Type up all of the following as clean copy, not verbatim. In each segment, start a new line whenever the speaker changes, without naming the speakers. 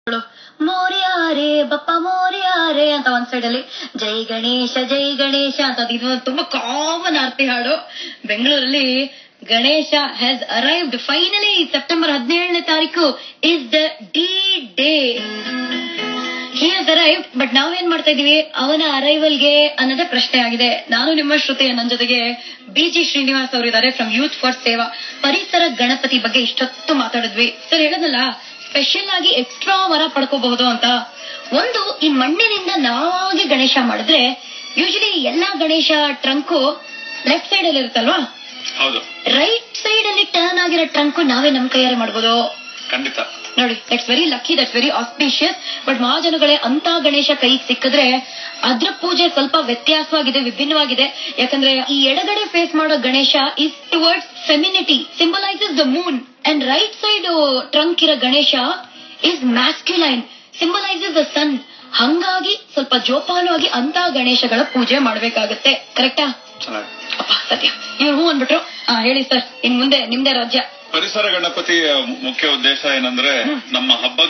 ಮೋರ್ಯಾರೆ ಬಪ್ಪ ಮೋರ್ಯಾರೆ ಅಂತ ಒಂದ್ ಸೈಡ್ ಅಲ್ಲಿ ಜೈ ಗಣೇಶ ಅಂತ ಇದು ತುಂಬಾ ಕಾಮನ್ ಆರ್ತಿ ಹಾಡು. ಬೆಂಗಳೂರಲ್ಲಿ Ganesha has arrived finally. September 17ನೇ ತಾರೀಕು is the day. He has arrived. But ನಾವೇನ್ ಮಾಡ್ತಾ ಇದೀವಿ ಅವನ ಅರೈವಲ್ಗೆ ಅನ್ನೋದೇ ಪ್ರಶ್ನೆ ಆಗಿದೆ. ನಾನು ನಿಮ್ಮ ಶ್ರುತಿ, ನನ್ನ ಜೊತೆಗೆ BG ಶ್ರೀನಿವಾಸ್ ಅವರಿದ್ದಾರೆ ಫ್ರಮ್ ಯೂತ್ ಫಾರ್ ಸೇವಾ. ಪರಿಸರ ಗಣಪತಿ ಬಗ್ಗೆ ಇಷ್ಟೊತ್ತು ಮಾತಾಡಿದ್ವಿ. ಸರ್ ಹೇಳೋದಲ್ಲ, ಸ್ಪೆಷಲ್ ಆಗಿ ಎಕ್ಸ್ಟ್ರಾ ವರ ಪಡ್ಕೋಬಹುದು ಅಂತ. ಒಂದು, ಈ ಮಣ್ಣಿನಿಂದ ನಾವಾಗಿ ಗಣೇಶ ಮಾಡಿದ್ರೆ ಯೂಶಲಿ ಎಲ್ಲಾ ಗಣೇಶ ಟ್ರಂಕು ಲೆಫ್ಟ್ ಸೈಡ್ ಅಲ್ಲಿ ಇರುತ್ತಲ್ವಾ,
ಹೌದು,
ರೈಟ್ ಸೈಡ್ ಅಲ್ಲಿ ಟರ್ನ್ ಆಗಿರೋ ಟ್ರಂಕ್ ನಾವೇ ನಮ್ ಕೈಯಾರೆ ಮಾಡ್ಬೋದು.
ಖಂಡಿತ
ನೋಡಿ, that's very lucky, that's very auspicious. But ಮಹಾಜನಗಳೇ, ಅಂತ ಗಣೇಶ ಕೈಗೆ ಸಿಕ್ಕಿದ್ರೆ ಅದ್ರ ಪೂಜೆ ಸ್ವಲ್ಪ ವ್ಯತ್ಯಾಸವಾಗಿದೆ, ವಿಭಿನ್ನವಾಗಿದೆ. ಯಾಕಂದ್ರೆ ಈ ಎಡಗಡೆ ಫೇಸ್ ಮಾಡೋ Ganesha is towards femininity, symbolises the moon. And right side trunk ಇರೋ Ganesha is masculine, symbolises the sun. ಹಂಗಾಗಿ ಸ್ವಲ್ಪ ಜೋಪಾನವಾಗಿ ಅಂತ ಗಣೇಶಗಳ ಪೂಜೆ ಮಾಡ್ಬೇಕಾಗತ್ತೆ. ಕರೆಕ್ಟಾ? ಸತ್ಯ. ಇವ್ರು ಹೂ ಅಂದ್ಬಿಟ್ರು. ಹೇಳಿ ಸರ್, ಇನ್ ಮುಂದೆ ನಿಮ್ದೇ ರಾಜ್ಯ.
ಪರಿಸರ ಗಣಪತಿಯ ಮುಖ್ಯ ಉದ್ದೇಶ ಏನಂದ್ರೆ, ನಮ್ಮ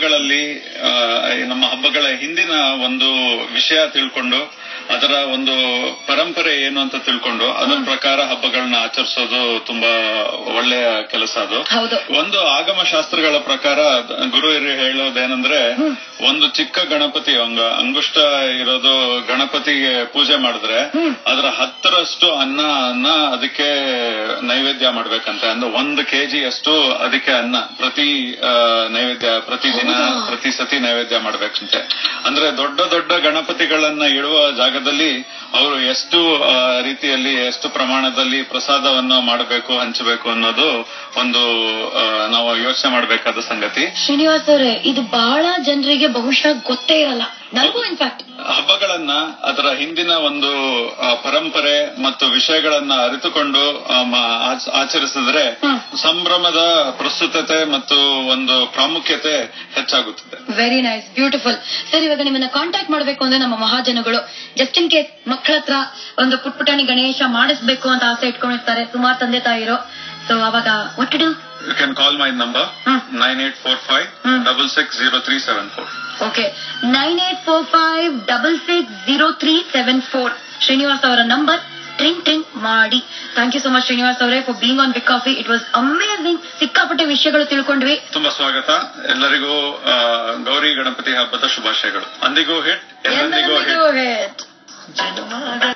ಹಬ್ಬಗಳ ಹಿಂದಿನ ಒಂದು ವಿಷಯ ತಿಳ್ಕೊಂಡು, ಅದರ ಒಂದು ಪರಂಪರೆ ಏನು ಅಂತ ತಿಳ್ಕೊಂಡು ಅದರ ಪ್ರಕಾರ ಹಬ್ಬಗಳನ್ನ ಆಚರಿಸೋದು ತುಂಬಾ ಒಳ್ಳೆಯ ಕೆಲಸ. ಅದು ಒಂದು ಆಗಮ ಶಾಸ್ತ್ರಗಳ ಪ್ರಕಾರ ಗುರು ಹಿರಿಯರು ಹೇಳೋದೇನಂದ್ರೆ, ಒಂದು ಚಿಕ್ಕ ಗಣಪತಿ ಅಂಗುಷ್ಟ ಇರೋದು ಗಣಪತಿಗೆ ಪೂಜೆ ಮಾಡಿದ್ರೆ ಅದರ 10ರಷ್ಟು ಅನ್ನ ಅದಕ್ಕೆ ನೈವೇದ್ಯ ಮಾಡ್ಬೇಕಂತೆ. ಅಂದ್ರೆ 1 kg ಅಷ್ಟು ಅದಕ್ಕೆ ಅನ್ನ ಪ್ರತಿ ನೈವೇದ್ಯ, ಪ್ರತಿದಿನ ಪ್ರತಿ ಸತಿ ನೈವೇದ್ಯ ಮಾಡ್ಬೇಕಂತೆ. ಅಂದ್ರೆ ದೊಡ್ಡ ದೊಡ್ಡ ಗಣಪತಿಗಳನ್ನ ಇಡುವ ಜಾಗದಲ್ಲಿ ಅವರು ಎಷ್ಟು ರೀತಿಯಲ್ಲಿ, ಎಷ್ಟು ಪ್ರಮಾಣದಲ್ಲಿ ಪ್ರಸಾದವನ್ನು ಮಾಡಬೇಕು, ಹಂಚಬೇಕು ಅನ್ನೋದು ಒಂದು ನಾವು ಯೋಚನೆ ಮಾಡಬೇಕಾದ ಸಂಗತಿ.
ಶ್ರೀನಿವಾಸ್ ಅವರೇ, ಇದು ಬಹಳ ಜನರಿಗೆ ಬಹುಶಃ ಗೊತ್ತೇ ಇರಲ್ಲ, ನನಗೂ ಇನ್ಫ್ಯಾಕ್ಟ್.
ಹಬ್ಬಗಳನ್ನ ಅದರ ಹಿಂದಿನ ಒಂದು ಪರಂಪರೆ ಮತ್ತು ವಿಷಯಗಳನ್ನ ಅರಿತುಕೊಂಡು ಆಚರಿಸಿದ್ರೆ ಸಂಭ್ರಮದ ಪ್ರಸ್ತುತತೆ ಮತ್ತು ಒಂದು ಪ್ರಾಮುಖ್ಯತೆ ಹೆಚ್ಚಾಗುತ್ತದೆ.
Very nice, beautiful. ಸರ್, ಇವಾಗ ನಿಮ್ಮನ್ನ ಕಾಂಟ್ಯಾಕ್ಟ್ ಮಾಡಬೇಕು ಅಂದ್ರೆ ನಮ್ಮ ಮಹಾಜನಗಳು ಜಸ್ಟ್ ಇನ್ ಕೇಸ್ ಮಕ್ಕಳ ಹತ್ರ ಒಂದು ಪುಟ್ಪುಟಾಣಿ ಗಣೇಶ ಮಾಡಿಸ್ಬೇಕು ಅಂತ ಆಸೆ ಇಟ್ಕೊಂಡಿರ್ತಾರೆ, ಸುಮಾರು ತಂದೆ ತಾಯಿರು. ಸೊ ಅವಾಗ what to do?
You can call my number 9845660374.
Okay, 9845660374. Srinivas ಅವರ ನಂಬರ್. ಟ್ರಿಂಗ್ ಮಾಡಿ. Thank you so much Srinivas ಅವರೇ for being on Big Coffee. It was amazing. ಸಿಕ್ಕಾಪಟ್ಟೆ ವಿಷಯಗಳು ತಿಳ್ಕೊಂಡ್ವಿ.
ತುಂಬಾ ಸ್ವಾಗತ. ಎಲ್ಲರಿಗೂ ಗೌರಿ ಗಣಪತಿ ಹಬ್ಬದ ಶುಭಾಶಯಗಳು. ಅಂದಿಗೂ ಹಿಟ್, ಎಲ್ಲರಿಗೂ ಹಿಟ್.